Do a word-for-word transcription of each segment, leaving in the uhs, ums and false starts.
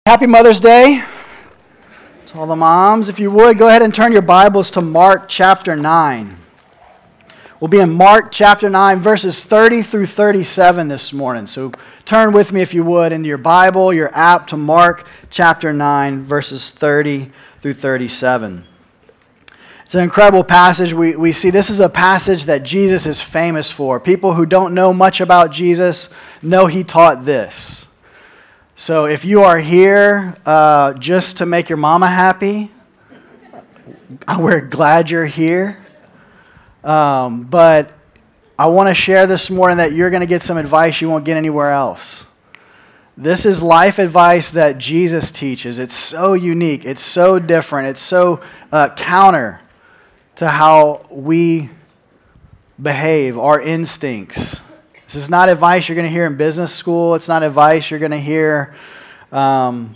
Happy Mother's Day to all the moms. If you would, go ahead and turn your Bibles to Mark chapter nine. We'll be in Mark chapter nine, verses thirty through thirty-seven this morning. So turn with me, if you would, into your Bible, your app, to Mark chapter nine, verses thirty through thirty-seven. It's an incredible passage. We, we see this is a passage that Jesus is famous for. People who don't know much about Jesus know he taught this. So if you are here uh, just to make your mama happy, we're glad you're here. Um, but I want to share this morning that you're going to get some advice you won't get anywhere else. This is life advice that Jesus teaches. It's so unique. It's so different. It's so uh, counter to how we behave, our instincts. This is not advice you're going to hear in business school. It's not advice you're going to hear um,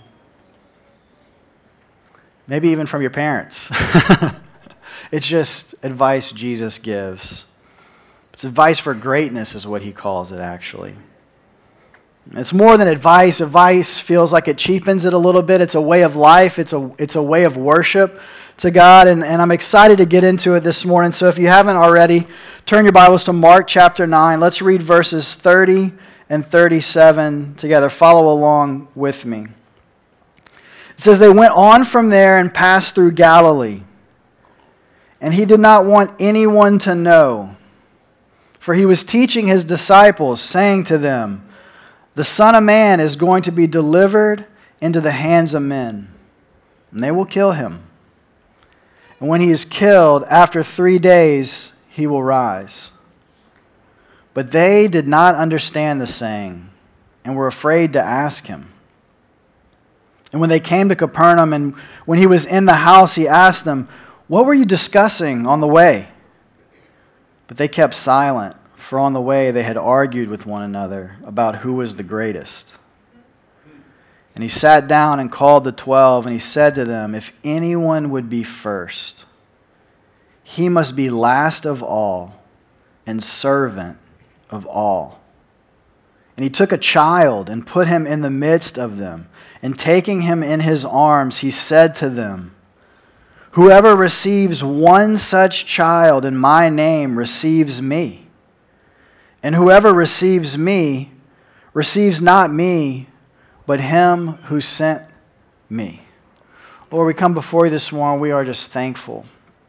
maybe even from your parents. It's just advice Jesus gives. It's advice for greatness is what he calls it, actually. It's more than advice. Advice feels like it cheapens it a little bit. It's a way of life. It's a, it's a way of worship to God, and, and I'm excited to get into it this morning. So if you haven't already, turn your Bibles to Mark chapter nine. Let's read verses thirty and thirty-seven together. Follow along with me. It says, "They went on from there and passed through Galilee, and he did not want anyone to know, for he was teaching his disciples, saying to them, 'The Son of Man is going to be delivered into the hands of men, and they will kill him. And when he is killed, after three days he will rise.' But they did not understand the saying, and were afraid to ask him. And when they came to Capernaum, and when he was in the house, he asked them, 'What were you discussing on the way?' But they kept silent, for on the way they had argued with one another about who was the greatest. And he sat down and called the twelve, and he said to them, 'If anyone would be first, he must be last of all and servant of all.' And he took a child and put him in the midst of them, and taking him in his arms, he said to them, 'Whoever receives one such child in my name receives me. And whoever receives me receives not me, but him who sent me.'" Lord, we come before you this morning. We are just thankful.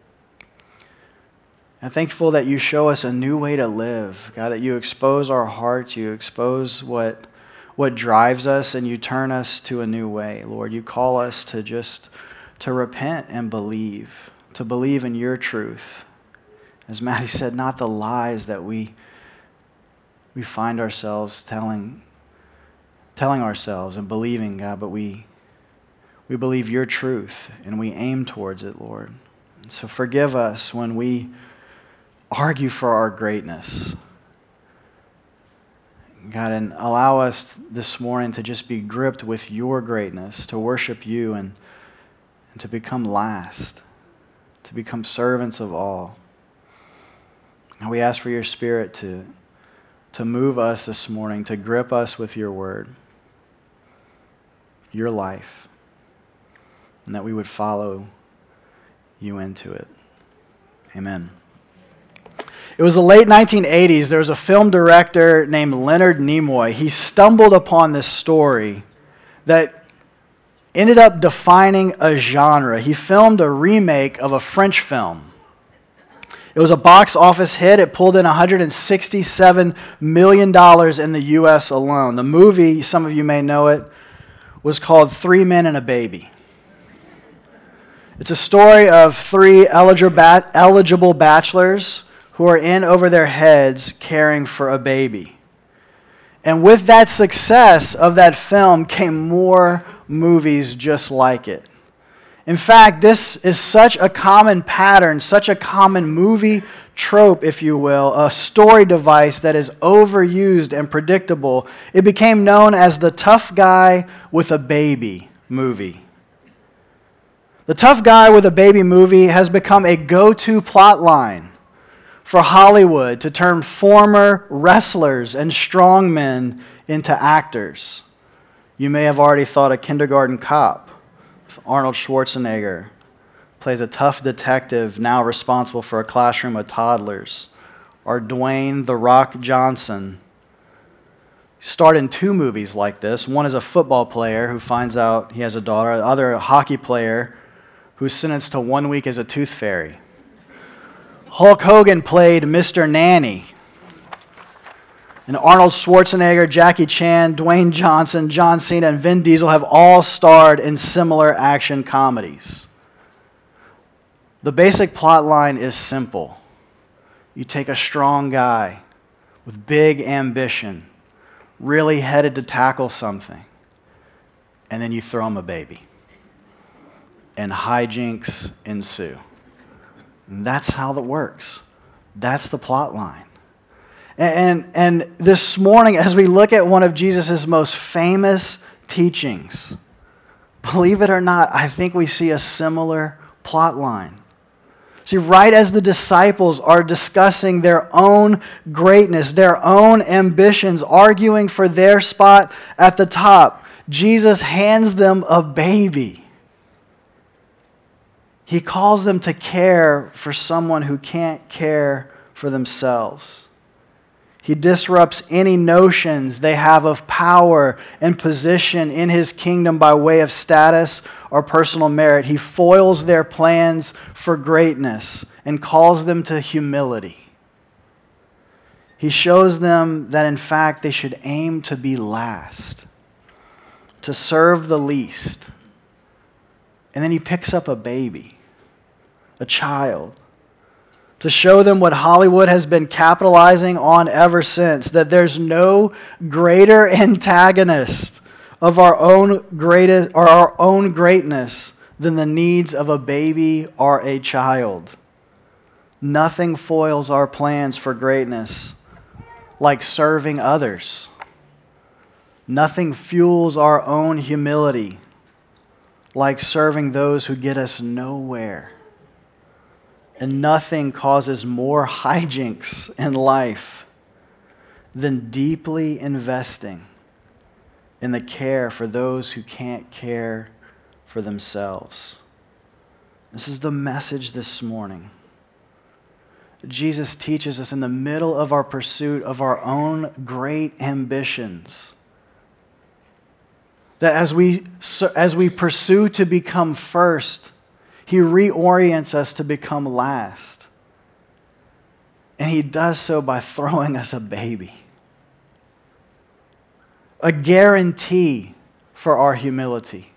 And thankful that you show us a new way to live. God, that you expose our hearts, you expose what, what drives us, and you turn us to a new way. Lord, you call us to just to repent and believe, to believe in your truth. As Maddie said, not the lies that we we find ourselves telling telling ourselves and believing, God, but we we believe your truth and we aim towards it, Lord. And so forgive us when we argue for our greatness. God, and allow us this morning to just be gripped with your greatness, to worship you and, and to become last, to become servants of all. And we ask for your Spirit to, to move us this morning, to grip us with your word, your life, and that we would follow you into it. Amen. It was the late nineteen eighties. There was a film director named Leonard Nimoy. He stumbled upon this story that ended up defining a genre. He filmed a remake of a French film. It was a box office hit. It pulled in one hundred sixty-seven million dollars in the U S alone. The movie, some of you may know it, was called Three Men and a Baby. It's a story of three eligible bachelors who are in over their heads caring for a baby. And with that success of that film came more movies just like it. In fact, this is such a common pattern, such a common movie trope, if you will, a story device that is overused and predictable. It became known as the tough guy with a baby movie. The tough guy with a baby movie has become a go-to plot line for Hollywood to turn former wrestlers and strongmen into actors. You may have already thought of Kindergarten Cop with Arnold Schwarzenegger. Plays a tough detective now responsible for a classroom of toddlers. Or Dwayne "The Rock" Johnson. He starred in two movies like this. One is a football player who finds out he has a daughter. The other, a hockey player who's sentenced to one week as a tooth fairy. Hulk Hogan played Mister Nanny. And Arnold Schwarzenegger, Jackie Chan, Dwayne Johnson, John Cena, and Vin Diesel have all starred in similar action comedies. The basic plot line is simple. You take a strong guy with big ambition, really headed to tackle something, and then you throw him a baby. And hijinks ensue. And that's how that works. That's the plot line. And, and, and this morning, as we look at one of Jesus' most famous teachings, believe it or not, I think we see a similar plot line. See, right as the disciples are discussing their own greatness, their own ambitions, arguing for their spot at the top, Jesus hands them a baby. He calls them to care for someone who can't care for themselves. He disrupts any notions they have of power and position in His kingdom by way of status or personal merit. He foils their plans for greatness and calls them to humility. He shows them that in fact they should aim to be last, to serve the least. And then He picks up a baby, a child, to show them what Hollywood has been capitalizing on ever since, that there's no greater antagonist of our own greatest or our own greatness than the needs of a baby or a child. Nothing foils our plans for greatness like serving others. Nothing fuels our own humility like serving those who get us nowhere. And nothing causes more hijinks in life than deeply investing in the care for those who can't care for themselves. This is the message this morning. Jesus teaches us in the middle of our pursuit of our own great ambitions that as we, as we pursue to become first, He reorients us to become last. And He does so by throwing us a baby. A guarantee for our humility.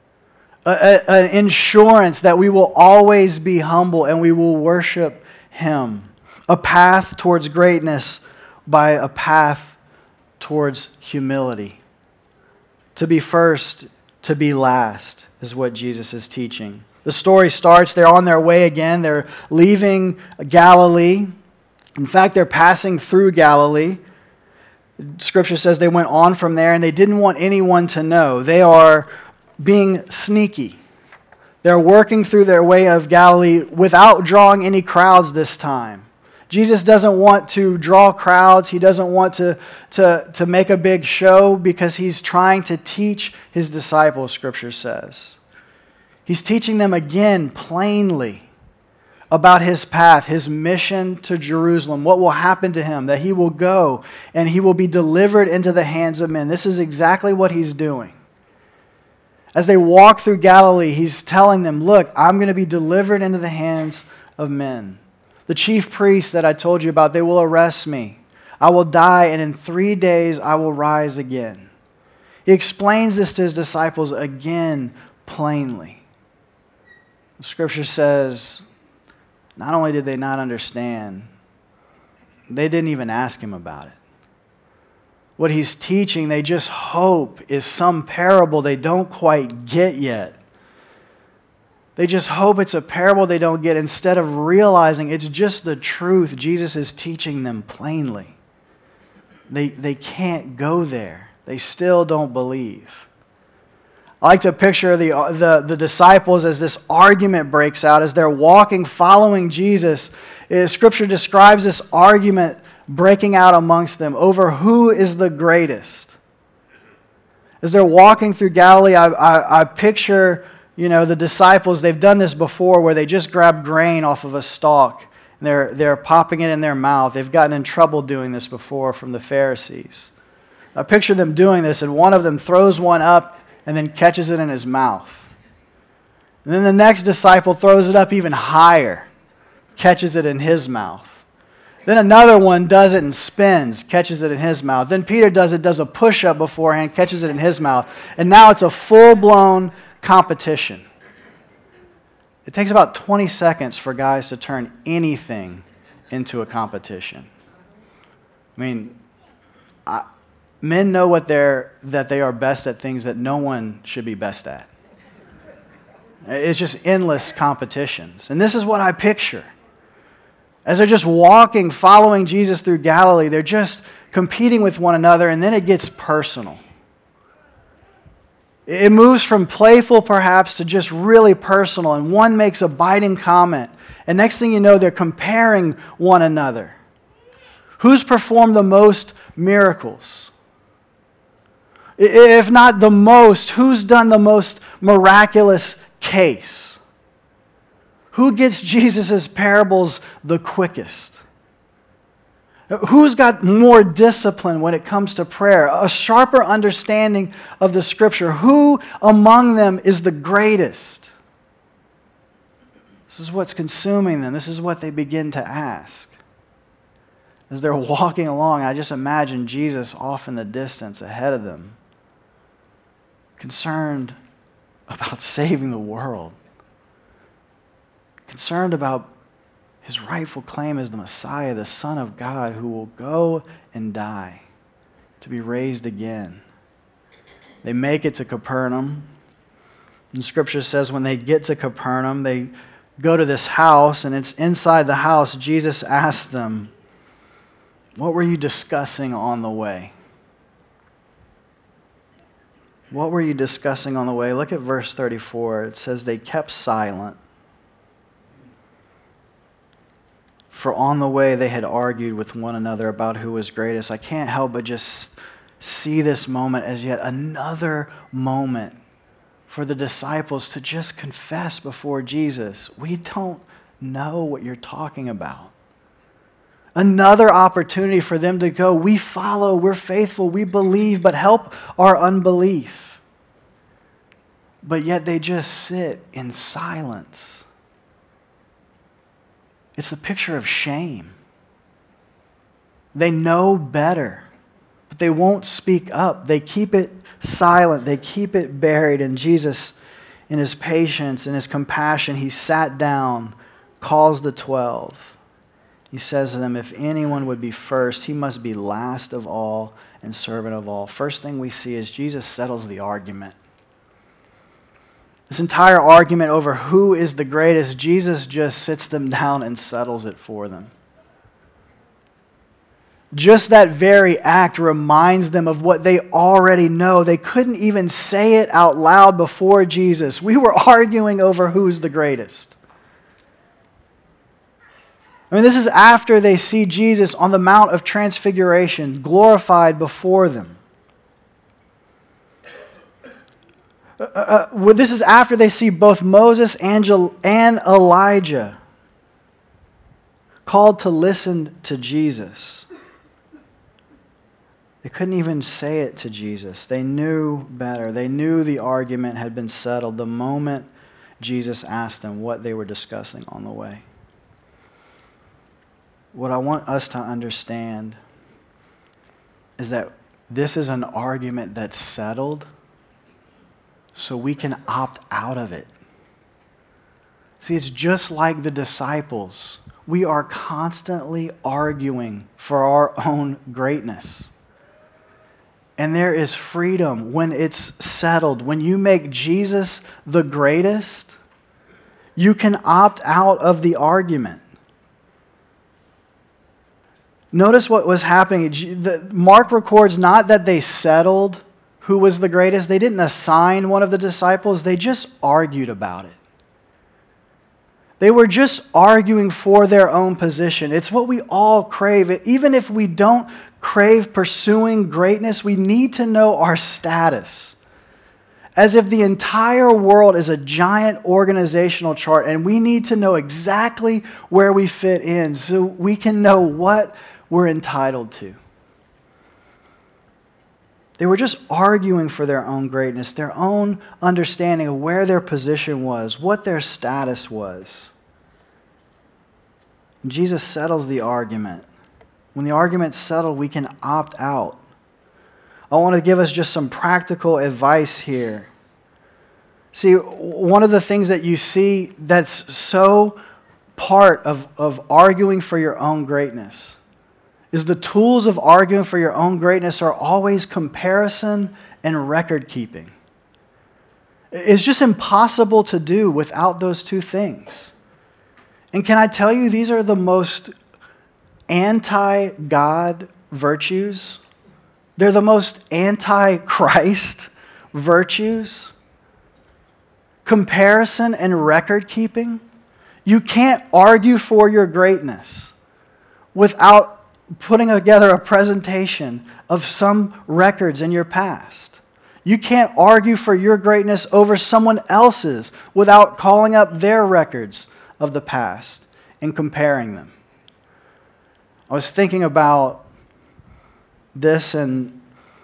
An insurance that we will always be humble and we will worship Him. A path towards greatness by a path towards humility. To be first, to be last, is what Jesus is teaching. The story starts, they're on their way again. They're leaving Galilee. In fact, they're passing through Galilee. Scripture says they went on from there and they didn't want anyone to know. They are being sneaky. They're working through their way of Galilee without drawing any crowds this time. Jesus doesn't want to draw crowds. He doesn't want to, to, to make a big show because He's trying to teach His disciples, Scripture says. He's teaching them again plainly about His path, His mission to Jerusalem, what will happen to Him, that He will go and He will be delivered into the hands of men. This is exactly what He's doing. As they walk through Galilee, He's telling them, look, I'm going to be delivered into the hands of men. The chief priests that I told you about, they will arrest me. I will die, and in three days I will rise again. He explains this to His disciples again plainly. The Scripture says, not only did they not understand, they didn't even ask Him about it. What He's teaching, they just hope is some parable they don't quite get yet. They just hope it's a parable they don't get instead of realizing it's just the truth Jesus is teaching them plainly. They, they can't go there. They still don't believe. I like to picture the, the, the disciples as this argument breaks out, as they're walking, following Jesus. Scripture describes this argument breaking out amongst them over who is the greatest. As they're walking through Galilee, I, I, I picture, you know, the disciples. They've done this before where they just grab grain off of a stalk and they're, they're popping it in their mouth. They've gotten in trouble doing this before from the Pharisees. I picture them doing this, and one of them throws one up and then catches it in his mouth. And then the next disciple throws it up even higher, catches it in his mouth. Then another one does it and spins, catches it in his mouth. Then Peter does it, does a push-up beforehand, catches it in his mouth. And now it's a full-blown competition. It takes about twenty seconds for guys to turn anything into a competition. I mean, I, men know what they're, that they are best at things that no one should be best at. It's just endless competitions. And this is what I picture. As they're just walking, following Jesus through Galilee, they're just competing with one another, and then it gets personal. It moves from playful, perhaps, to just really personal, and one makes a biting comment, and next thing you know, they're comparing one another. Who's performed the most miracles? If not the most, who's done the most miraculous case? Who gets Jesus' parables the quickest? Who's got more discipline when it comes to prayer? A sharper understanding of the Scripture? Who among them is the greatest? This is what's consuming them. This is what they begin to ask. As they're walking along, I just imagine Jesus off in the distance ahead of them, concerned about saving the world, concerned about his rightful claim as the Messiah, the Son of God, who will go and die to be raised again. They make it to Capernaum. And Scripture says when they get to Capernaum, they go to this house, and it's inside the house. Jesus asked them, "What were you discussing on the way?" What were you discussing on the way? Look at verse thirty-four. It says they kept silent. For on the way they had argued with one another about who was greatest. I can't help but just see this moment as yet another moment for the disciples to just confess before Jesus, "We don't know what you're talking about." Another opportunity for them to go, "We follow, we're faithful, we believe, but help our unbelief." But yet they just sit in silence. It's a picture of shame. They know better, but they won't speak up. They keep it silent. They keep it buried. And Jesus, in his patience and his compassion, he sat down, calls the twelve. He says to them, if anyone would be first, he must be last of all and servant of all. First thing we see is Jesus settles the argument. This entire argument over who is the greatest, Jesus just sits them down and settles it for them. Just that very act reminds them of what they already know. They couldn't even say it out loud before Jesus. We were arguing over who's the greatest. I mean, this is after they see Jesus on the Mount of Transfiguration, glorified before them. Uh, uh, well, this is after they see both Moses and Elijah called to listen to Jesus. They couldn't even say it to Jesus. They knew better. They knew the argument had been settled the moment Jesus asked them what they were discussing on the way. What I want us to understand is that this is an argument that's settled so we can opt out of it. See, it's just like the disciples. We are constantly arguing for our own greatness. And there is freedom when it's settled. When you make Jesus the greatest, you can opt out of the argument. Notice what was happening. Mark records not that they settled who was the greatest. They didn't assign one of the disciples. They just argued about it. They were just arguing for their own position. It's what we all crave. Even if we don't crave pursuing greatness, we need to know our status. As if the entire world is a giant organizational chart and we need to know exactly where we fit in so we can know what we're entitled to. They were just arguing for their own greatness, their own understanding of where their position was, what their status was. And Jesus settles the argument. When the argument's settled, we can opt out. I want to give us just some practical advice here. See, one of the things that you see that's so part of, of arguing for your own greatness is the tools of arguing for your own greatness are always comparison and record keeping. It's just impossible to do without those two things. And can I tell you, these are the most anti-God virtues. They're the most anti-Christ virtues. Comparison and record keeping. You can't argue for your greatness without putting together a presentation of some records in your past. You can't argue for your greatness over someone else's without calling up their records of the past and comparing them. I was thinking about this and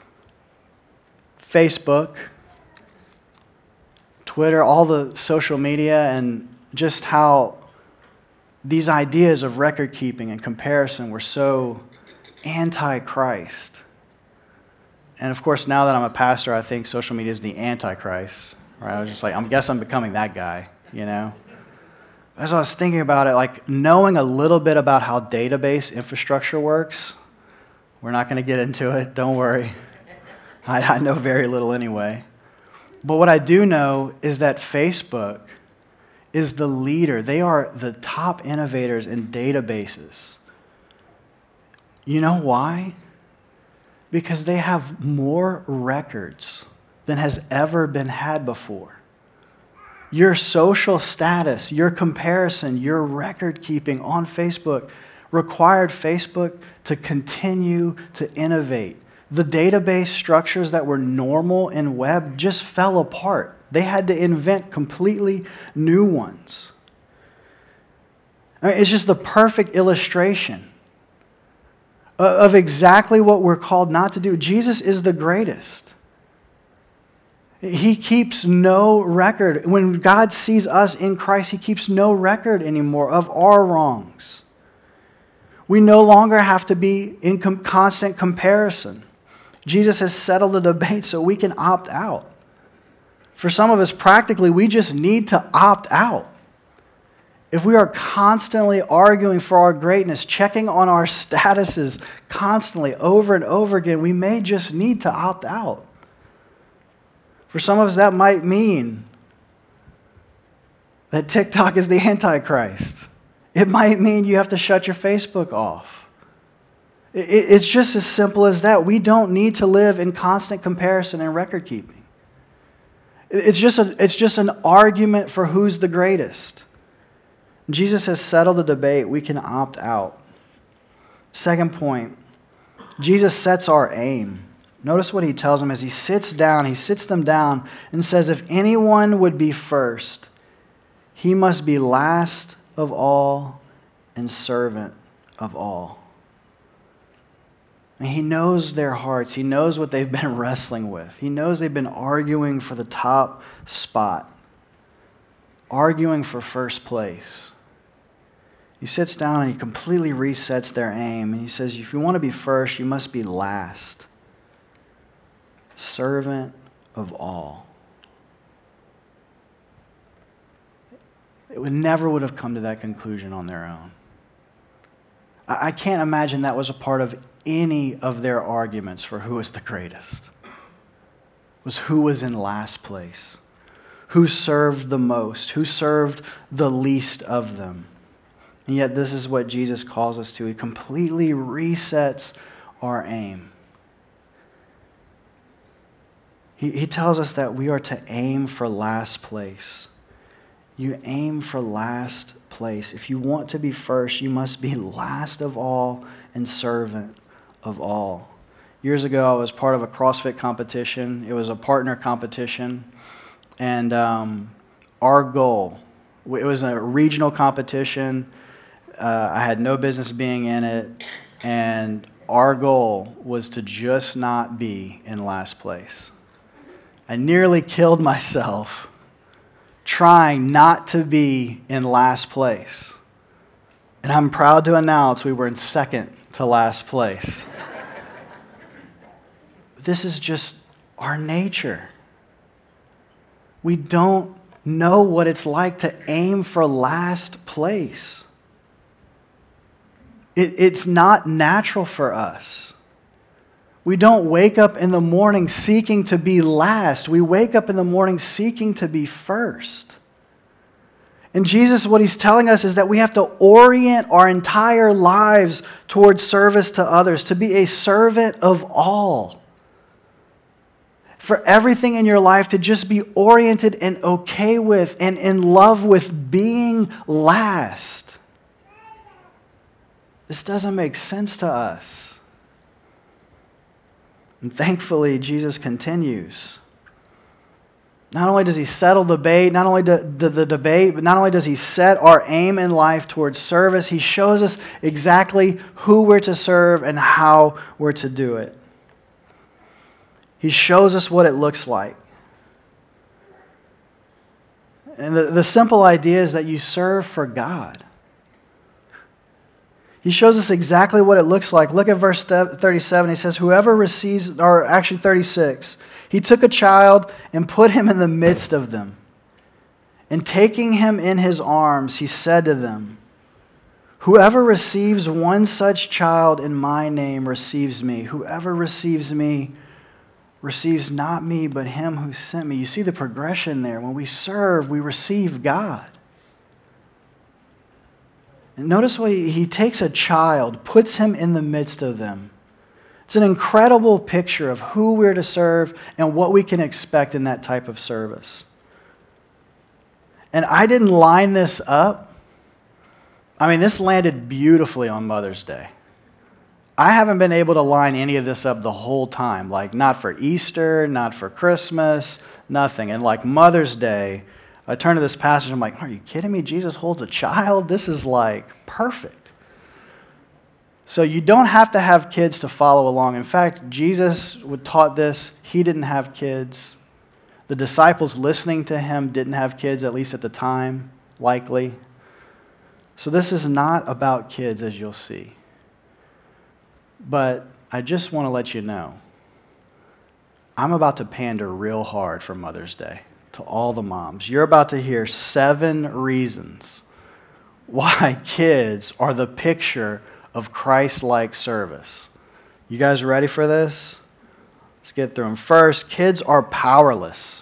Facebook, Twitter, all the social media, and just how these ideas of record keeping and comparison were so anti-Christ. And of course, now that I'm a pastor, I think social media is the antichrist. Right? I was just like, I guess I'm becoming that guy, you know? As I was thinking about it, like knowing a little bit about how database infrastructure works, we're not going to get into it, don't worry. I, I know very little anyway. But what I do know is that Facebook is the leader. They are the top innovators in databases. You know why? Because they have more records than has ever been had before. Your social status, your comparison, your record keeping on Facebook required Facebook to continue to innovate. The database structures that were normal in web just fell apart. They had to invent completely new ones. I mean, it's just the perfect illustration of exactly what we're called not to do. Jesus is the greatest. He keeps no record. When God sees us in Christ, He keeps no record anymore of our wrongs. We no longer have to be in com- constant comparison. Jesus has settled the debate so we can opt out. For some of us, practically, we just need to opt out. If we are constantly arguing for our greatness, checking on our statuses constantly over and over again, we may just need to opt out. For some of us, that might mean that TikTok is the Antichrist. It might mean you have to shut your Facebook off. It's just as simple as that. We don't need to live in constant comparison and record keeping. It's just, a, it's just an argument for who's the greatest. Jesus has settled the debate. We can opt out. Second point, Jesus sets our aim. Notice what He tells them as He sits down. He sits them down and says, if anyone would be first, he must be last of all and servant of all. And He knows their hearts. He knows what they've been wrestling with. He knows they've been arguing for the top spot, arguing for first place. He sits down and He completely resets their aim. And He says, if you want to be first, you must be last. Servant of all. It would never would have come to that conclusion on their own. I, I can't imagine that was a part of any of their arguments for who was the greatest. It was who was in last place. Who served the most. Who served the least of them. And yet this is what Jesus calls us to. He completely resets our aim. He, he tells us that we are to aim for last place. You aim for last place. If you want to be first, you must be last of all and servant of all. Years ago, I was part of a CrossFit competition. It was a partner competition. And um, our goal, it was a regional competition. Uh, I had no business being in it. And our goal was to just not be in last place. I nearly killed myself trying not to be in last place. And I'm proud to announce we were in second to last place. This is just our nature. We don't know what it's like to aim for last place. It, it's not natural for us. We don't wake up in the morning seeking to be last. We wake up in the morning seeking to be first. And Jesus, what he's telling us is that we have to orient our entire lives towards service to others, to be a servant of all. For everything in your life to just be oriented and okay with and in love with being last. This doesn't make sense to us. And thankfully, Jesus continues. Not only does he settle the debate, not only the, the, the debate, but not only does he set our aim in life towards service, he shows us exactly who we're to serve and how we're to do it. He shows us what it looks like. And the, the simple idea is that you serve for God. He shows us exactly what it looks like. Look at verse thirty-seven. He says, whoever receives, or actually thirty-six, he took a child and put him in the midst of them. And taking him in his arms, he said to them, whoever receives one such child in my name receives me. Whoever receives me receives not me, but him who sent me. You see the progression there. When we serve, we receive God. And notice what he, he takes a child, puts him in the midst of them. It's an incredible picture of who we're to serve and what we can expect in that type of service. And I didn't line this up. I mean, this landed beautifully on Mother's Day. I haven't been able to line any of this up the whole time. Like, not for Easter, not for Christmas, nothing. And like Mother's Day, I turn to this passage, I'm like, are you kidding me? Jesus holds a child? This is like perfect. So you don't have to have kids to follow along. In fact, Jesus taught this. He didn't have kids. The disciples listening to him didn't have kids, at least at the time, likely. So this is not about kids, as you'll see. But I just want to let you know, I'm about to pander real hard for Mother's Day to all the moms. You're about to hear seven reasons why kids are the picture of Christ-like service. You guys ready for this? Let's get through them. First, kids are powerless.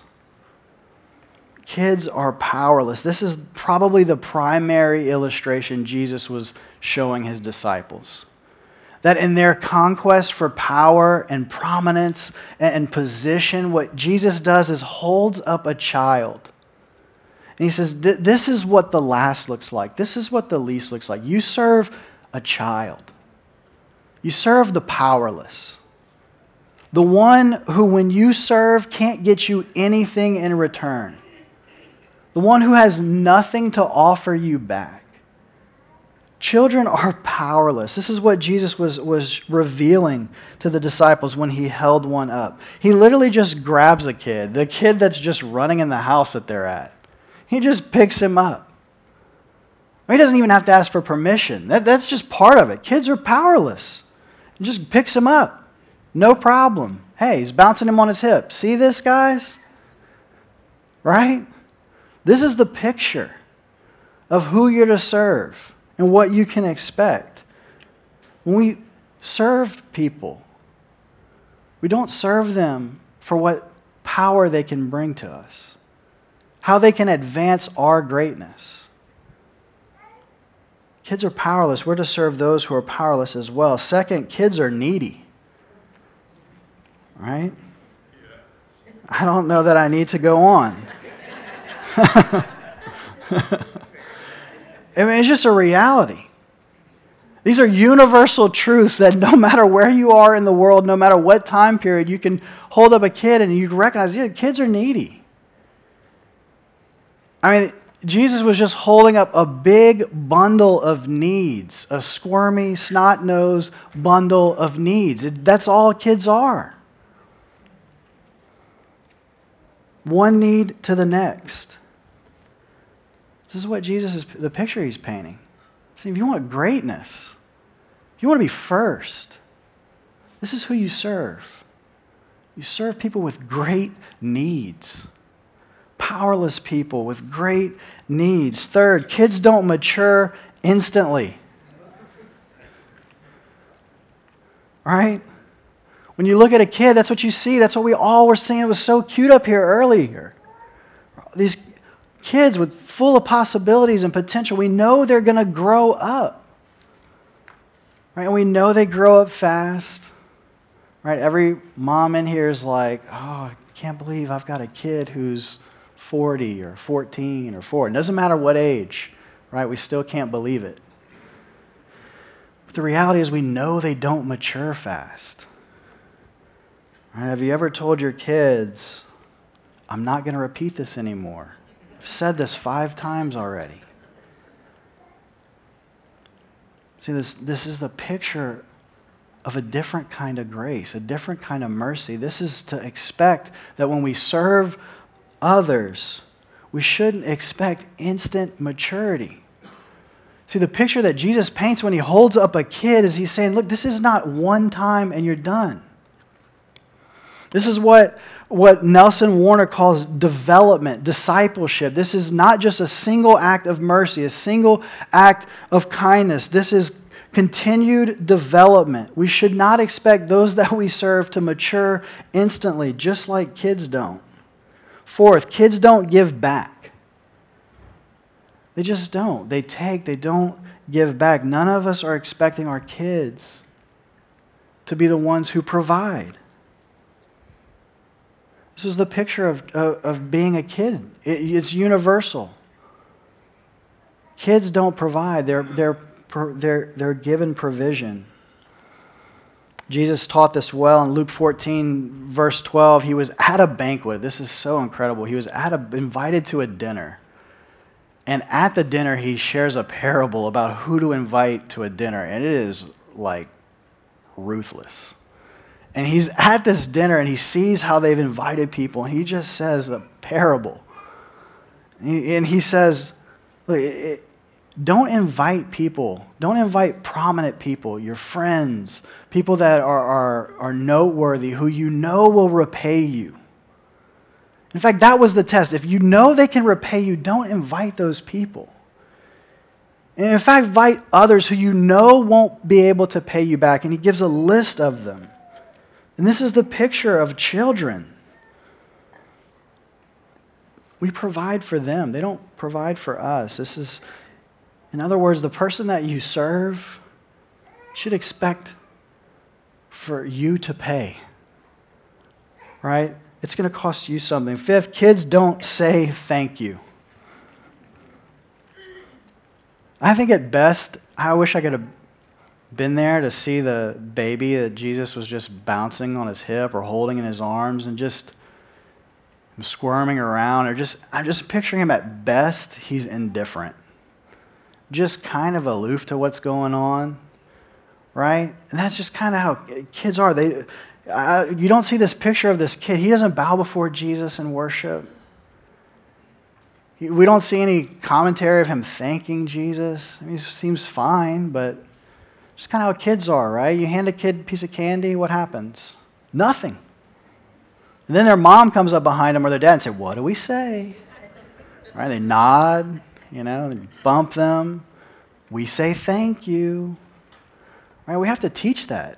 Kids are powerless. This is probably the primary illustration Jesus was showing his disciples. That in their conquest for power and prominence and position, what Jesus does is holds up a child. And he says, this is what the last looks like. This is what the least looks like. You serve a child. You serve the powerless. The one who, when you serve, can't get you anything in return. The one who has nothing to offer you back. Children are powerless. This is what Jesus was, was revealing to the disciples when he held one up. He literally just grabs a kid, the kid that's just running in the house that they're at. He just picks him up. He doesn't even have to ask for permission. That, that's just part of it. Kids are powerless. He just picks him up. No problem. Hey, he's bouncing him on his hip. See this, guys? Right? This is the picture of who you're to serve and what you can expect. When we serve people, we don't serve them for what power they can bring to us, how they can advance our greatness. Kids are powerless. We're to serve those who are powerless as well. Second, kids are needy. Right? I don't know that I need to go on. I mean, it's just a reality. These are universal truths that no matter where you are in the world, no matter what time period, you can hold up a kid and you can recognize, yeah, kids are needy. I mean, Jesus was just holding up a big bundle of needs, a squirmy, snot-nosed bundle of needs. It, that's all kids are. One need to the next. This is what Jesus is, the picture he's painting. See, if you want greatness, if you want to be first, this is who you serve. You serve people with great needs. Powerless people with great needs. Third, kids don't mature instantly. Right? When you look at a kid, that's what you see. That's what we all were seeing. It was so cute up here earlier. These kids with full of possibilities and potential, we know they're going to grow up. Right? And we know they grow up fast. Right? Every mom in here is like, oh, I can't believe I've got a kid who's forty or fourteen or four. It doesn't matter what age, right? We still can't believe it. But the reality is we know they don't mature fast. Right? Have you ever told your kids, I'm not going to repeat this anymore? I've said this five times already. See, this, this is the picture of a different kind of grace, a different kind of mercy. This is to expect that when we serve others, we shouldn't expect instant maturity. See, the picture that Jesus paints when he holds up a kid is he's saying, look, this is not one time and you're done. This is what, what Nelson Warner calls development, discipleship. This is not just a single act of mercy, a single act of kindness. This is continued development. We should not expect those that we serve to mature instantly, just like kids don't. Fourth, kids don't give back. They just don't. They take, they don't give back. None of us are expecting our kids to be the ones who provide. This is the picture of, of, of being a kid. It, it's universal. Kids don't provide. They're, they're, they're, they're given provision. Jesus taught this well in Luke fourteen, verse twelve. He was at a banquet. This is so incredible. He was at a, invited to a dinner. And at the dinner, he shares a parable about who to invite to a dinner. And it is like ruthless. And he's at this dinner and he sees how they've invited people. And he just says a parable. And he says, look, it, don't invite people. Don't invite prominent people, your friends, people that are, are, are noteworthy, who you know will repay you. In fact, that was the test. If you know they can repay you, don't invite those people. And in fact, invite others who you know won't be able to pay you back. And he gives a list of them. And this is the picture of children. We provide for them. They don't provide for us. This is, in other words, the person that you serve should expect for you to pay. Right? It's going to cost you something. Fifth, kids don't say thank you. I think at best, I wish I could have been there to see the baby that Jesus was just bouncing on his hip or holding in his arms and just squirming around, or just, I'm just picturing him at best, he's indifferent. Just kind of aloof to what's going on, right? And that's just kind of how kids are. They, I, you don't see this picture of this kid. He doesn't bow before Jesus in worship. He, we don't see any commentary of him thanking Jesus. I mean, he seems fine, but just kind of how kids are, right? You hand a kid a piece of candy, what happens? Nothing. And then their mom comes up behind them or their dad and say, what do we say? Right? They nod, you know, they bump them. We say thank you. Right? We have to teach that.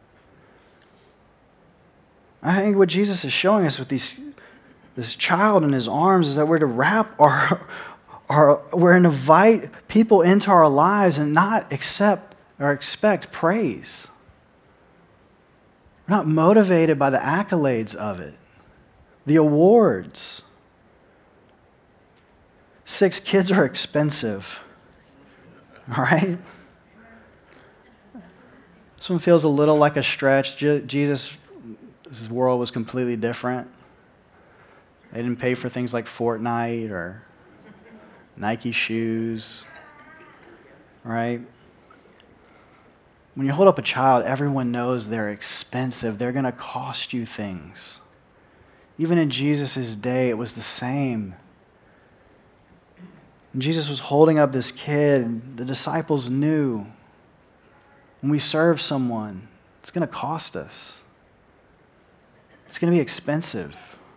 I think what Jesus is showing us with these, this child in his arms is that we're to wrap our, our, we're to invite people into our lives and not accept or expect praise. We're not motivated by the accolades of it, the awards. Six, kids are expensive. All right? This one feels a little like a stretch. Je- Jesus' world was completely different. They didn't pay for things like Fortnite or Nike shoes, right? When you hold up a child, everyone knows they're expensive. They're going to cost you things. Even in Jesus' day, it was the same. When Jesus was holding up this kid, the disciples knew when we serve someone, it's going to cost us. It's going to be expensive.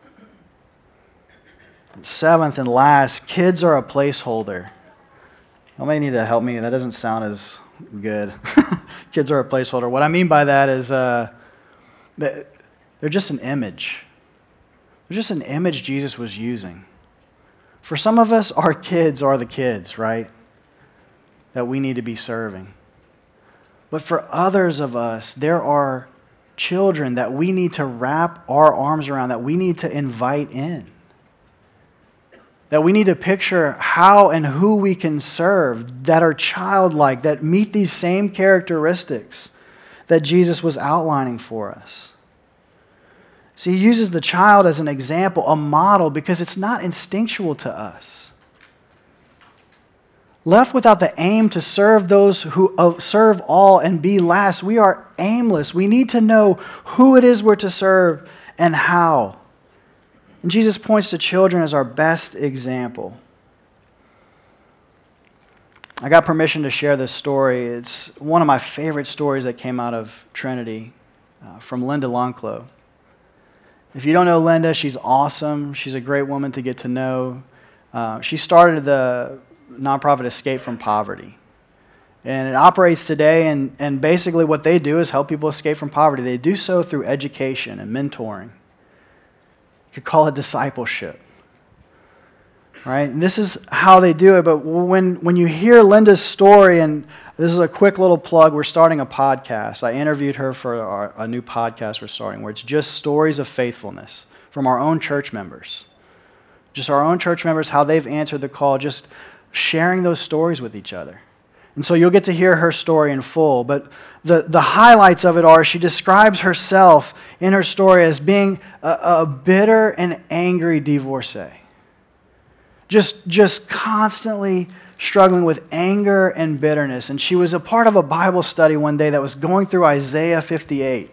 And seventh and last, kids are a placeholder. You may need to help me. That doesn't sound as good. Kids are a placeholder. What I mean by that is uh, they're just an image. They're just an image Jesus was using. For some of us, our kids are the kids, right? That we need to be serving. But for others of us, there are children that we need to wrap our arms around, that we need to invite in. That we need to picture how and who we can serve that are childlike, that meet these same characteristics that Jesus was outlining for us. So he uses the child as an example, a model, because it's not instinctual to us. Left without the aim to serve those who uh, serve all and be last, we are aimless. We need to know who it is we're to serve and how. And Jesus points to children as our best example. I got permission to share this story. It's one of my favorite stories that came out of Trinity uh, from Linda Lonclo. If you don't know Linda, she's awesome. She's a great woman to get to know. Uh, she started the nonprofit Escape from Poverty. And it operates today, and, and basically what they do is help people escape from poverty. They do so through education and mentoring. You could call it discipleship. Right? And this is how they do it, but when, when you hear Linda's story, and this is a quick little plug, we're starting a podcast. I interviewed her for our, a new podcast we're starting, where it's just stories of faithfulness from our own church members. Just our own church members, how they've answered the call, just sharing those stories with each other. And so you'll get to hear her story in full, but the, the highlights of it are she describes herself in her story as being a, a bitter and angry divorcee. Just, just constantly struggling with anger and bitterness. And she was a part of a Bible study one day that was going through Isaiah fifty-eight.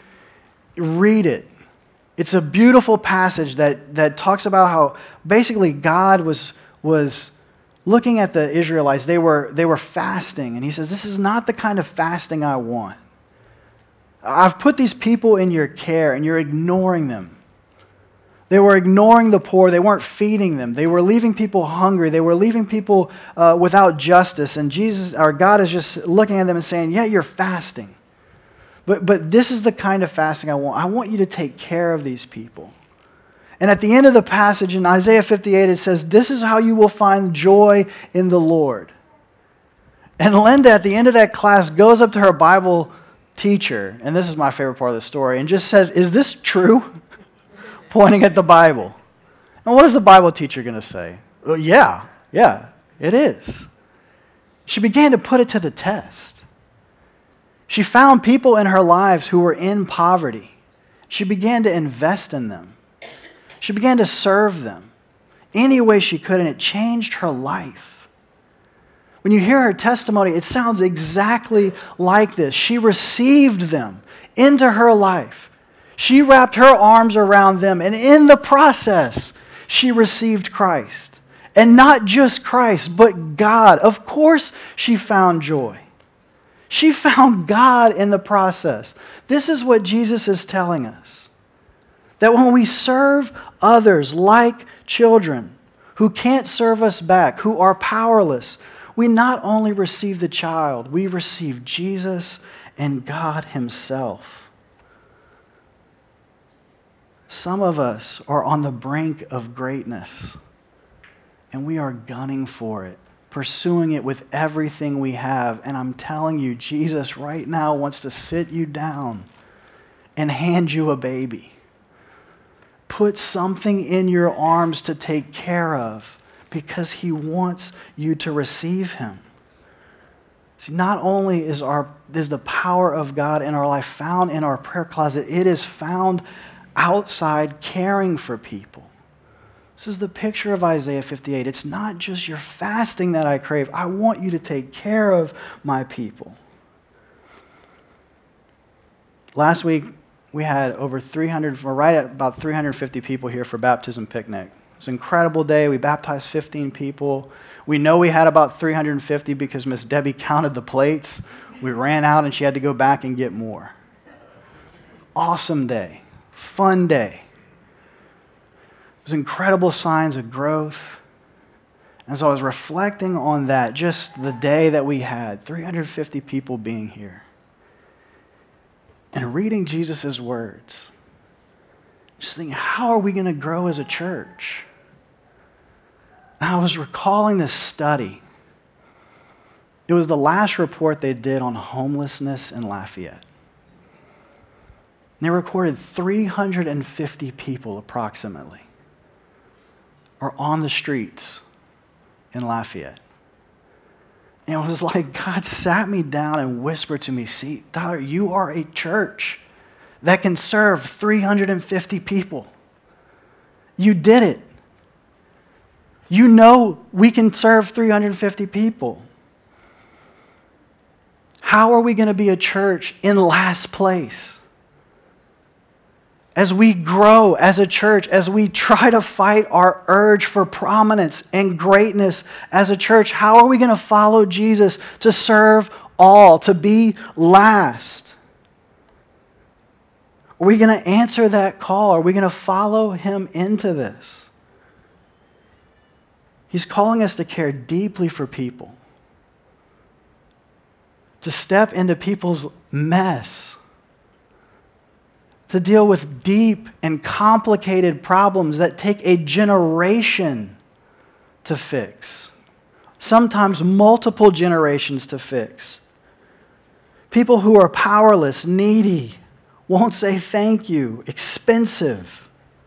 Read it. It's a beautiful passage that, that talks about how basically God was, was looking at the Israelites. They were, they were fasting. And he says, this is not the kind of fasting I want. I've put these people in your care and you're ignoring them. They were ignoring the poor. They weren't feeding them. They were leaving people hungry. They were leaving people uh, without justice. And Jesus, our God, is just looking at them and saying, yeah, you're fasting. But, but this is the kind of fasting I want. I want you to take care of these people. And at the end of the passage in Isaiah fifty-eight, it says, this is how you will find joy in the Lord. And Linda, at the end of that class, goes up to her Bible teacher, and this is my favorite part of the story, and just says, is this true? Pointing at the Bible. And what is the Bible teacher going to say? Well, yeah, yeah, it is. She began to put it to the test. She found people in her lives who were in poverty. She began to invest in them. She began to serve them any way she could, and it changed her life. When you hear her testimony, it sounds exactly like this. She received them into her life. She wrapped her arms around them, and in the process, she received Christ. And not just Christ, but God. Of course, she found joy. She found God in the process. This is what Jesus is telling us. That when we serve others like children who can't serve us back, who are powerless, we not only receive the child, we receive Jesus and God Himself. Some of us are on the brink of greatness, and we are gunning for it, pursuing it with everything we have. And I'm telling you, Jesus right now wants to sit you down and hand you a baby. Put something in your arms to take care of because He wants you to receive Him. See, not only is, our, is the power of God in our life found in our prayer closet, it is found outside caring for people. This is the picture of Isaiah fifty-eight. It's not just your fasting that I crave. I want you to take care of my people. Last week, we had over three hundred, we're right at about three hundred fifty people here for baptism picnic. It was an incredible day. We baptized fifteen people. We know we had about three hundred fifty because Miss Debbie counted the plates. We ran out and she had to go back and get more. Awesome day. Fun day. It was incredible signs of growth. And so I was reflecting on that, just the day that we had, three hundred fifty people being here. And reading Jesus' words. Just thinking, how are we going to grow as a church? And I was recalling this study. It was the last report they did on homelessness in Lafayette. They recorded three hundred fifty people approximately are on the streets in Lafayette. And it was like God sat me down and whispered to me, see, Tyler, you are a church that can serve three hundred fifty people. You did it. You know we can serve three hundred fifty people. How are we going to be a church in last place? As we grow as a church, as we try to fight our urge for prominence and greatness as a church, how are we going to follow Jesus to serve all, to be last? Are we going to answer that call? Are we going to follow him into this? He's calling us to care deeply for people, to step into people's mess, to deal with deep and complicated problems that take a generation to fix, sometimes multiple generations to fix. People who are powerless, needy, won't say thank you, expensive.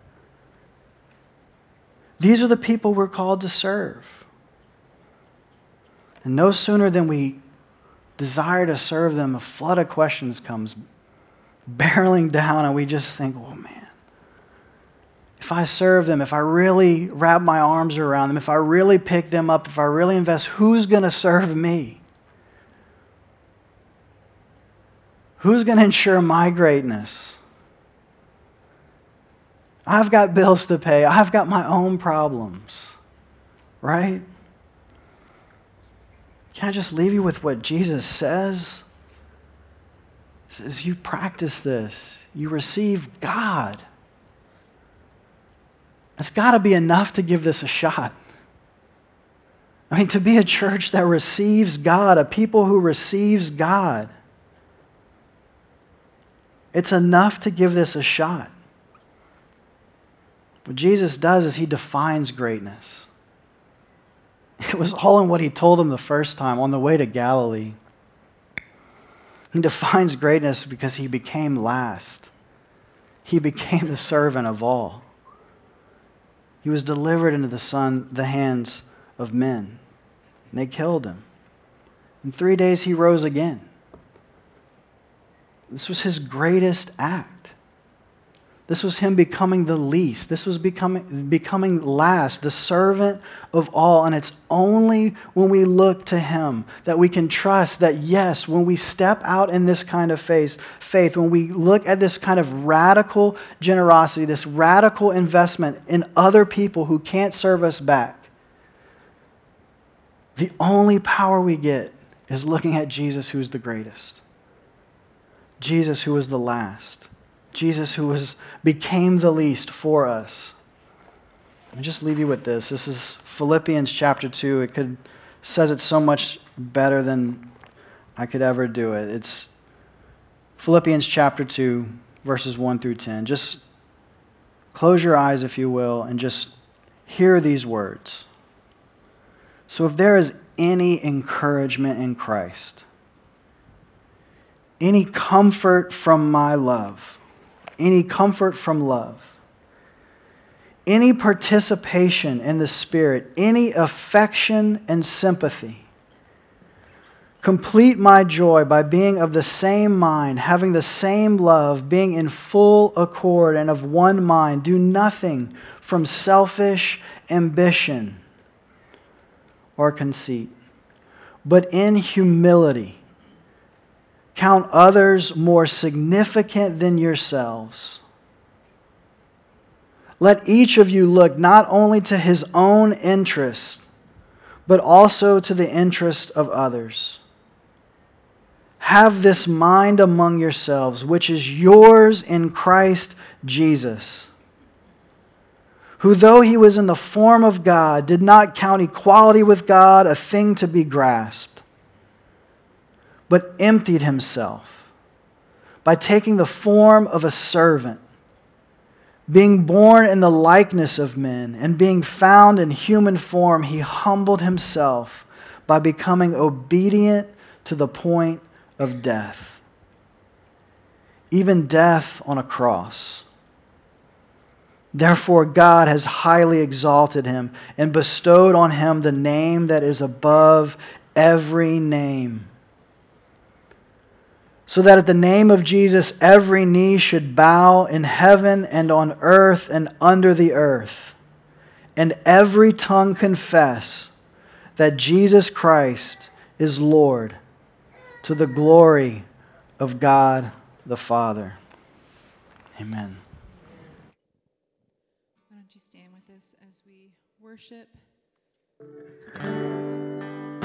These are the people we're called to serve. And no sooner than we desire to serve them, a flood of questions comes barreling down, and we just think, oh man, if I serve them, if I really wrap my arms around them, if I really pick them up, if I really invest, who's going to serve me? Who's going to ensure my greatness? I've got bills to pay. I've got my own problems, right? Can I just leave you with what Jesus says? He says, you practice this, you receive God. It's got to be enough to give this a shot. I mean, to be a church that receives God, a people who receives God, it's enough to give this a shot. What Jesus does is he defines greatness. It was all in what he told them the first time on the way to Galilee. He defines greatness because he became last. He became the servant of all. He was delivered into the son, the hands of men, and they killed him. In three days he rose again. This was his greatest act. This was him becoming the least. This was becoming, becoming last, the servant of all. And it's only when we look to him that we can trust that, yes, when we step out in this kind of faith, faith, when we look at this kind of radical generosity, this radical investment in other people who can't serve us back, the only power we get is looking at Jesus, who's the greatest. Jesus, who was the last. Jesus, who was became the least for us. Let me just leave you with this. This is Philippians chapter two. It could says it so much better than I could ever do it. It's Philippians chapter two, verses one through ten. Just close your eyes, if you will, and just hear these words. So if there is any encouragement in Christ, any comfort from my love, any comfort from love, any participation in the Spirit, any affection and sympathy, Complete my joy by being of the same mind, having the same love, being in full accord and of one mind. Do nothing from selfish ambition or conceit, but in humility count others more significant than yourselves. Let each of you look not only to his own interest, but also to the interest of others. Have this mind among yourselves, which is yours in Christ Jesus, who, though he was in the form of God, did not count equality with God a thing to be grasped, but emptied himself by taking the form of a servant, being born in the likeness of men, and being found in human form, he humbled himself by becoming obedient to the point of death, even death on a cross. Therefore, God has highly exalted him and bestowed on him the name that is above every name, so that at the name of Jesus every knee should bow in heaven and on earth and under the earth, and every tongue confess that Jesus Christ is Lord, to the glory of God the Father. Amen. Why don't you stand with us as we worship together this last song?